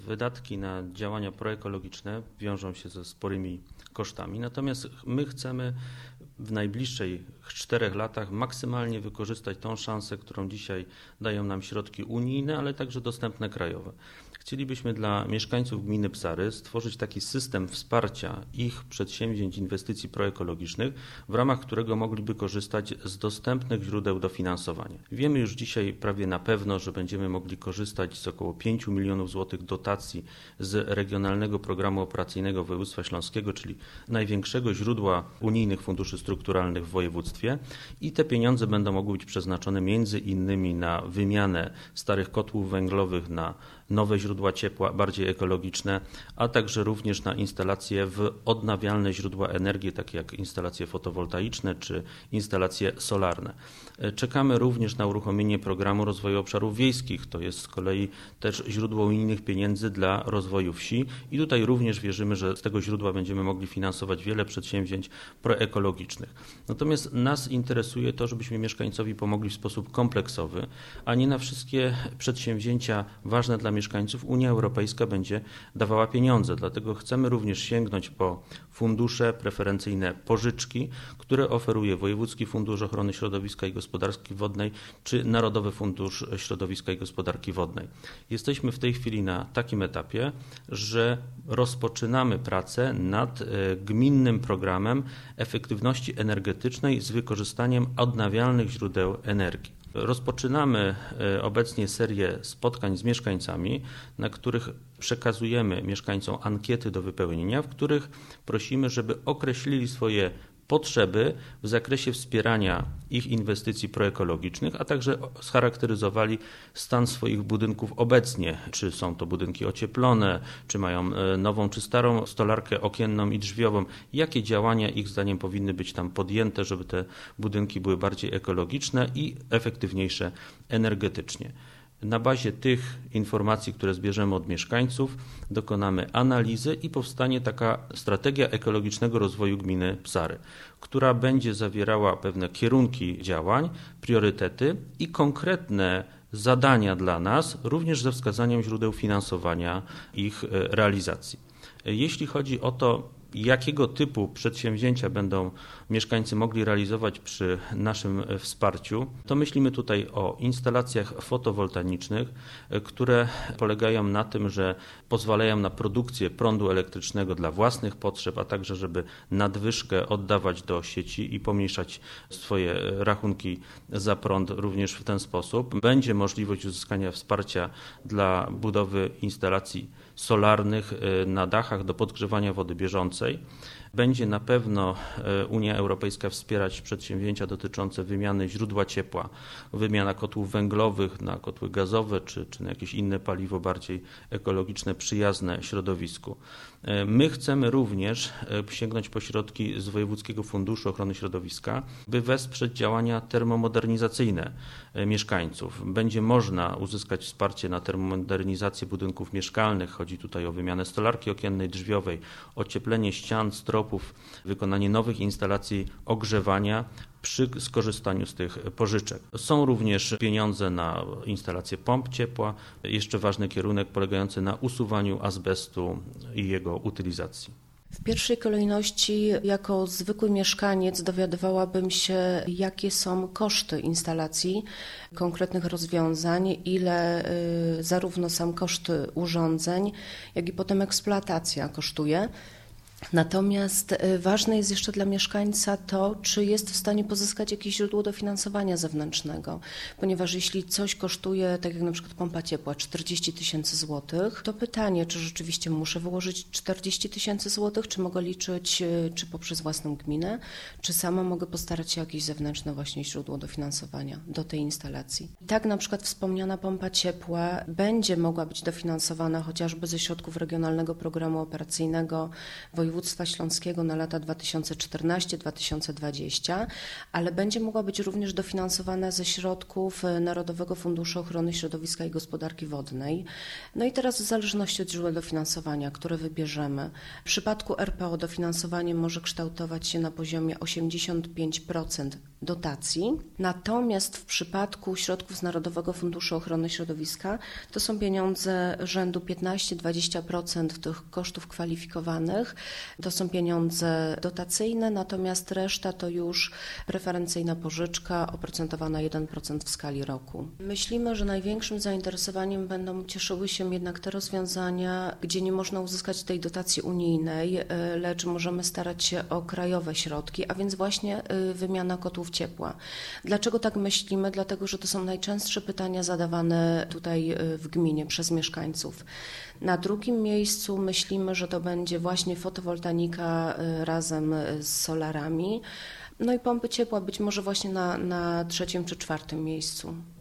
Wydatki na działania proekologiczne wiążą się ze sporymi kosztami, natomiast my chcemy w najbliższych 4 latach maksymalnie wykorzystać tą szansę, którą dzisiaj dają nam środki unijne, ale także dostępne krajowe. Chcielibyśmy dla mieszkańców gminy Psary stworzyć taki system wsparcia ich przedsięwzięć, inwestycji proekologicznych, w ramach którego mogliby korzystać z dostępnych źródeł dofinansowania. Wiemy już dzisiaj prawie na pewno, że będziemy mogli korzystać z około 5 milionów złotych dotacji z Regionalnego Programu Operacyjnego Województwa Śląskiego, czyli największego źródła unijnych funduszy strukturalnych w województwie, i te pieniądze będą mogły być przeznaczone między innymi na wymianę starych kotłów węglowych na nowe źródła ciepła, bardziej ekologiczne, a także również na instalacje w odnawialne źródła energii, takie jak instalacje fotowoltaiczne czy instalacje solarne. Czekamy również na uruchomienie programu rozwoju obszarów wiejskich. To jest z kolei też źródło unijnych pieniędzy dla rozwoju wsi i tutaj również wierzymy, że z tego źródła będziemy mogli finansować wiele przedsięwzięć proekologicznych. Natomiast nas interesuje to, żebyśmy mieszkańcowi pomogli w sposób kompleksowy, a nie na wszystkie przedsięwzięcia ważne dla mieszkańców Unia Europejska będzie dawała pieniądze. Dlatego chcemy również sięgnąć po fundusze, preferencyjne pożyczki, które oferuje Wojewódzki Fundusz Ochrony Środowiska i Gospodarki Wodnej czy Narodowy Fundusz Środowiska i Gospodarki Wodnej. Jesteśmy w tej chwili na takim etapie, że rozpoczynamy pracę nad gminnym programem efektywności energetycznej z wykorzystaniem odnawialnych źródeł energii. Rozpoczynamy obecnie serię spotkań z mieszkańcami, na których przekazujemy mieszkańcom ankiety do wypełnienia, w których prosimy, żeby określili swoje potrzeby w zakresie wspierania ich inwestycji proekologicznych, a także scharakteryzowali stan swoich budynków obecnie. Czy są to budynki ocieplone, czy mają nową czy starą stolarkę okienną i drzwiową. Jakie działania ich zdaniem powinny być tam podjęte, żeby te budynki były bardziej ekologiczne i efektywniejsze energetycznie. Na bazie tych informacji, które zbierzemy od mieszkańców, dokonamy analizy i powstanie taka strategia ekologicznego rozwoju gminy Psary, która będzie zawierała pewne kierunki działań, priorytety i konkretne zadania dla nas, również ze wskazaniem źródeł finansowania ich realizacji. Jeśli chodzi o to, jakiego typu przedsięwzięcia będą mieszkańcy mogli realizować przy naszym wsparciu, to myślimy tutaj o instalacjach fotowoltaicznych, które polegają na tym, że pozwalają na produkcję prądu elektrycznego dla własnych potrzeb, a także żeby nadwyżkę oddawać do sieci i pomniejszać swoje rachunki za prąd również w ten sposób. Będzie możliwość uzyskania wsparcia dla budowy instalacji solarnych na dachach do podgrzewania wody bieżącej. Będzie na pewno Unia Europejska wspierać przedsięwzięcia dotyczące wymiany źródła ciepła, wymiana kotłów węglowych na kotły gazowe czy na jakieś inne paliwo bardziej ekologiczne, przyjazne środowisku. My chcemy również sięgnąć po środki z Wojewódzkiego Funduszu Ochrony Środowiska, by wesprzeć działania termomodernizacyjne mieszkańców. Będzie można uzyskać wsparcie na termomodernizację budynków mieszkalnych. Chodzi tutaj o wymianę stolarki okiennej, drzwiowej, ocieplenie ścian, stropów, wykonanie nowych instalacji ogrzewania przy skorzystaniu z tych pożyczek. Są również pieniądze na instalację pomp ciepła. Jeszcze ważny kierunek polegający na usuwaniu azbestu i jego utylizacji. W pierwszej kolejności jako zwykły mieszkaniec dowiadywałabym się, jakie są koszty instalacji konkretnych rozwiązań, ile zarówno sam koszt urządzeń, jak i potem eksploatacja kosztuje. Natomiast ważne jest jeszcze dla mieszkańca to, czy jest w stanie pozyskać jakieś źródło dofinansowania zewnętrznego, ponieważ jeśli coś kosztuje, tak jak na przykład pompa ciepła, 40 000 złotych, to pytanie, czy rzeczywiście muszę wyłożyć 40 000 złotych, czy mogę liczyć czy poprzez własną gminę, czy sama mogę postarać się o jakieś zewnętrzne właśnie źródło dofinansowania do tej instalacji. I tak na przykład wspomniana pompa ciepła będzie mogła być dofinansowana chociażby ze środków Regionalnego Programu Operacyjnego Województwa województwa śląskiego na lata 2014-2020, ale będzie mogła być również dofinansowana ze środków Narodowego Funduszu Ochrony Środowiska i Gospodarki Wodnej. No i teraz w zależności od źródeł dofinansowania, które wybierzemy. W przypadku RPO dofinansowanie może kształtować się na poziomie 85% dotacji, natomiast w przypadku środków z Narodowego Funduszu Ochrony Środowiska to są pieniądze rzędu 15-20% tych kosztów kwalifikowanych, to są pieniądze dotacyjne, natomiast reszta to już preferencyjna pożyczka oprocentowana 1% w skali roku. Myślimy, że największym zainteresowaniem będą cieszyły się jednak te rozwiązania, gdzie nie można uzyskać tej dotacji unijnej, lecz możemy starać się o krajowe środki, a więc właśnie wymiana kotłów ciepła. Dlaczego tak myślimy? Dlatego, że to są najczęstsze pytania zadawane tutaj w gminie przez mieszkańców. Na drugim miejscu myślimy, że to będzie właśnie fotowoltaika razem z solarami. No i pompy ciepła być może właśnie na trzecim czy czwartym miejscu.